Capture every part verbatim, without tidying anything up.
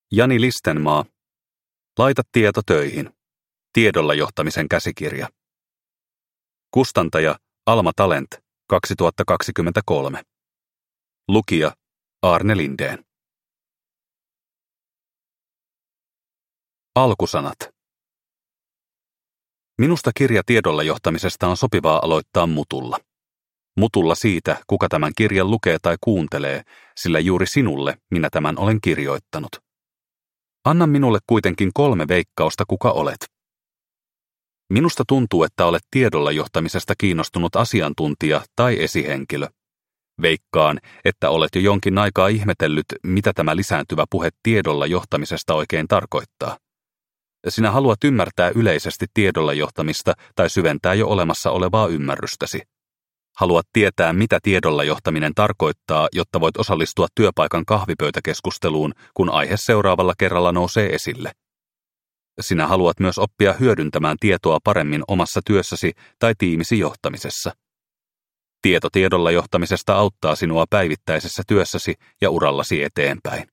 Jani Listenmaa. Laita tieto töihin. Tiedolla johtamisen käsikirja. Kustantaja Alma Talent kaksituhattakaksikymmentäkolme. Lukija Arne Lindén. Alkusanat. Minusta kirja tiedolla johtamisesta on sopivaa aloittaa mutulla. Mutulla siitä, kuka tämän kirjan lukee tai kuuntelee, sillä juuri sinulle minä tämän olen kirjoittanut. Anna minulle kuitenkin kolme veikkausta, kuka olet. Minusta tuntuu, että olet tiedolla johtamisesta kiinnostunut asiantuntija tai esihenkilö. Veikkaan, että olet jo jonkin aikaa ihmetellyt, mitä tämä lisääntyvä puhe tiedolla johtamisesta oikein tarkoittaa. Sinä haluat ymmärtää yleisesti tiedolla johtamista tai syventää jo olemassa olevaa ymmärrystäsi. Haluat tietää, mitä tiedolla johtaminen tarkoittaa, jotta voit osallistua työpaikan kahvipöytäkeskusteluun, kun aihe seuraavalla kerralla nousee esille. Sinä haluat myös oppia hyödyntämään tietoa paremmin omassa työssäsi tai tiimisi johtamisessa. Tieto tiedolla johtamisesta auttaa sinua päivittäisessä työssäsi ja urallasi eteenpäin.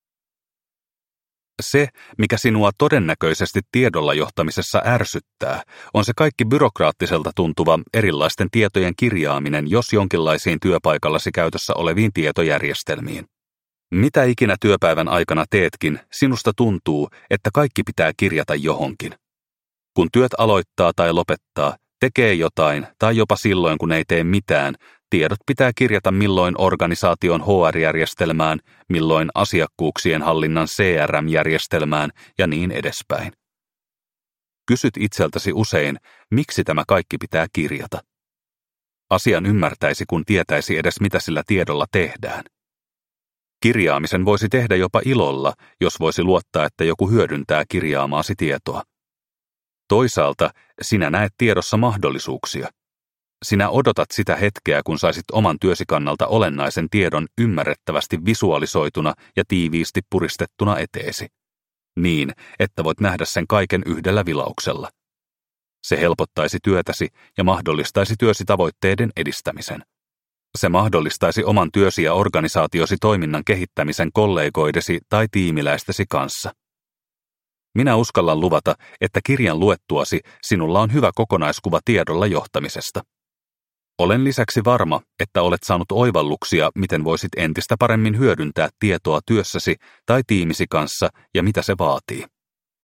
Se, mikä sinua todennäköisesti tiedolla johtamisessa ärsyttää, on se kaikki byrokraattiselta tuntuva erilaisten tietojen kirjaaminen jos jonkinlaisiin työpaikallasi käytössä oleviin tietojärjestelmiin. Mitä ikinä työpäivän aikana teetkin, sinusta tuntuu, että kaikki pitää kirjata johonkin. Kun työt aloittaa tai lopettaa, tekee jotain tai jopa silloin kun ei tee mitään, tiedot pitää kirjata milloin organisaation H R-järjestelmään, milloin asiakkuuksien hallinnan C R M-järjestelmään ja niin edespäin. Kysyt itseltäsi usein, miksi tämä kaikki pitää kirjata. Asian ymmärtäisi, kun tietäisi edes mitä sillä tiedolla tehdään. Kirjaamisen voisi tehdä jopa ilolla, jos voisi luottaa, että joku hyödyntää kirjaamaasi tietoa. Toisaalta sinä näet tiedossa mahdollisuuksia. Sinä odotat sitä hetkeä, kun saisit oman työsi kannalta olennaisen tiedon ymmärrettävästi visualisoituna ja tiiviisti puristettuna eteesi. Niin, että voit nähdä sen kaiken yhdellä vilauksella. Se helpottaisi työtäsi ja mahdollistaisi työsi tavoitteiden edistämisen. Se mahdollistaisi oman työsi ja organisaatiosi toiminnan kehittämisen kollegoidesi tai tiimiläistesi kanssa. Minä uskallan luvata, että kirjan luettuasi sinulla on hyvä kokonaiskuva tiedolla johtamisesta. Olen lisäksi varma, että olet saanut oivalluksia, miten voisit entistä paremmin hyödyntää tietoa työssäsi tai tiimisi kanssa ja mitä se vaatii.